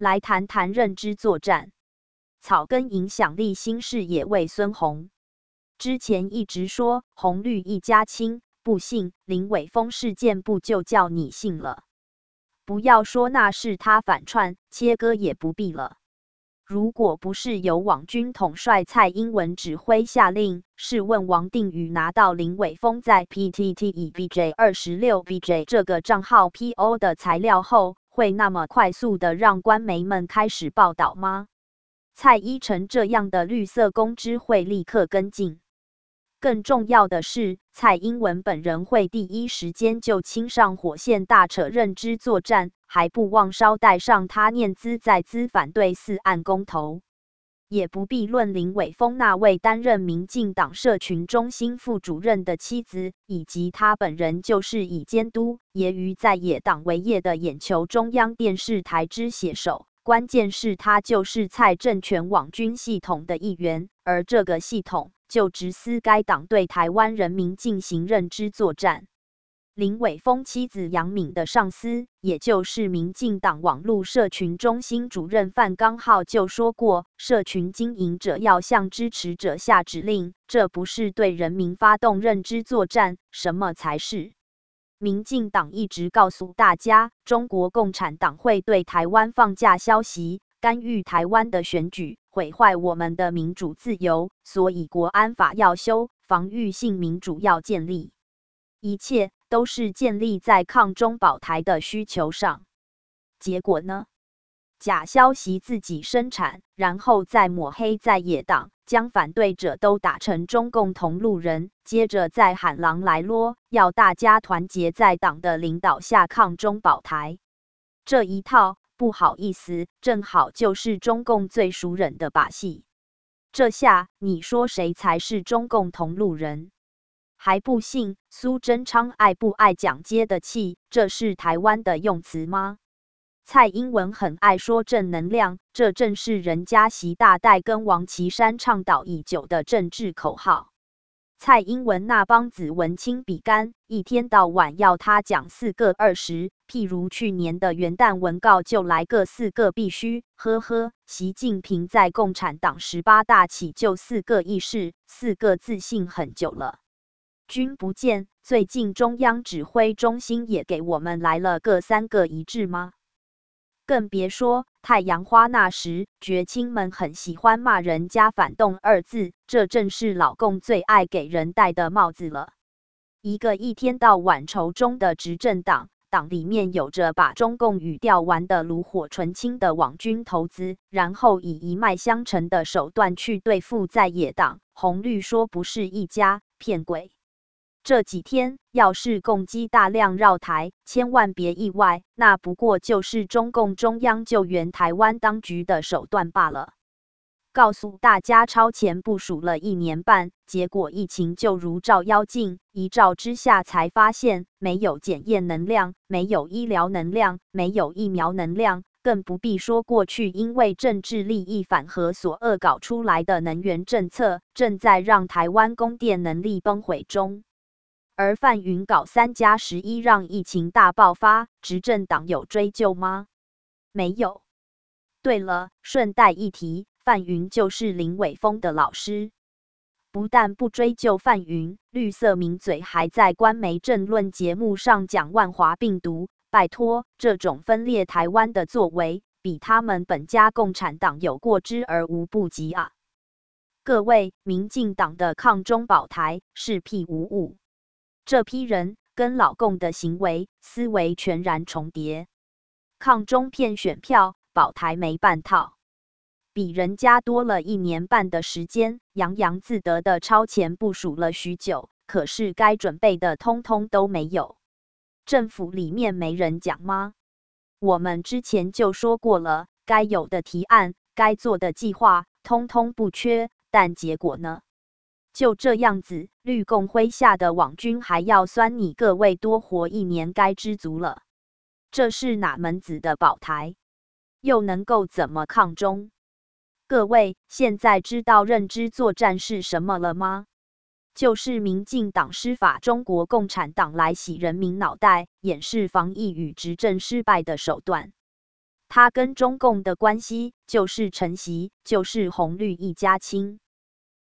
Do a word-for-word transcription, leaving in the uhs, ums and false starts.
来谈谈认知作战。草根影响力新视野为孙宏。之前一直说红绿一家亲，不信林伟峰事件不就叫你信了？不要说那是他反串切割也不必了。如果不是由网军统帅蔡英文指挥下令，试问王定宇拿到林伟峰在 P T T E B J 二十六 B J 这个账号 P O 的材料后，会那么快速的让官媒们开始报道吗？蔡依晨这样的绿色公知会立刻跟进。更重要的是，蔡英文本人会第一时间就亲上火线大扯认知作战，还不忘捎带上他念兹在兹反对四案公投。也不必论林伟峰那位担任民进党社群中心副主任的妻子，以及他本人就是以监督揶揄在野党为业的眼球中央电视台之写手。关键是他就是蔡政权网军系统的一员，而这个系统就直司该党对台湾人民进行认知作战。林伟峰妻子杨敏的上司，也就是民进党网络社群中心主任范刚浩就说过，社群经营者要向支持者下指令，这不是对人民发动认知作战，什么才是？民进党一直告诉大家，中国共产党会对台湾放假消息，干预台湾的选举，毁坏我们的民主自由，所以国安法要修，防御性民主要建立。一切都是建立在抗中保台的需求上。结果呢？假消息自己生产，然后再抹黑在野党，将反对者都打成中共同路人，接着再喊狼来咯，要大家团结在党的领导下抗中保台。这一套，不好意思，正好就是中共最熟稔的把戏。这下你说谁才是中共同路人？还不信？苏贞昌爱不爱讲接的气？这是台湾的用词吗？蔡英文很爱说正能量，这正是人家习大大跟王岐山倡导已久的政治口号。蔡英文那帮子文青比干，一天到晚要他讲四个二十，譬如去年的元旦文告就来个四个必须，呵呵，习近平在共产党十八大起就四个意识，四个自信很久了。君不见，最近中央指挥中心也给我们来了个三个一致吗？更别说太阳花那时，绝青们很喜欢骂人家反动二字，这正是老共最爱给人戴的帽子了。一个一天到晚仇中的执政党，党里面有着把中共语调玩得炉火纯青的网军头子，然后以一脉相承的手段去对付在野党，红绿说不是一家，骗鬼。这几天要是共机大量绕台，千万别意外，那不过就是中共中央救援台湾当局的手段罢了。告诉大家超前部署了一年半，结果疫情就如照妖镜，一照之下才发现没有检验能量，没有医疗能量，没有疫苗能量，更不必说过去因为政治利益反核所恶搞出来的能源政策，正在让台湾供电能力崩毁中。而范云搞三加十一让疫情大爆发，执政党有追究吗？没有。对了，顺带一提，范云就是林伟峰的老师。不但不追究范云，绿色名嘴还在官媒政论节目上讲万华病毒，拜托，这种分裂台湾的作为，比他们本家共产党有过之而无不及啊！各位，民进党的抗中保台是屁无误。这批人跟老共的行为思维全然重叠，抗中骗选票，保台没半套，比人家多了一年半的时间，洋洋自得的超前部署了许久，可是该准备的通通都没有。政府里面没人讲吗？我们之前就说过了，该有的提案，该做的计划，通通不缺，但结果呢？就这样子，绿共麾下的网军还要酸你各位多活一年该知足了。这是哪门子的保台？又能够怎么抗中？各位现在知道认知作战是什么了吗？就是民进党施法中国共产党来洗人民脑袋，掩饰防疫与执政失败的手段。 他跟中共的关系就是承袭，就是红绿一家亲。